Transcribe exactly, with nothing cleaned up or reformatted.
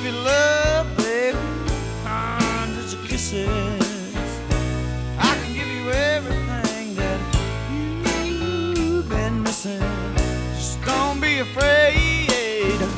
give you love, baby, hundreds of kisses. I can give you everything that you've been missing. Just don't be afraid.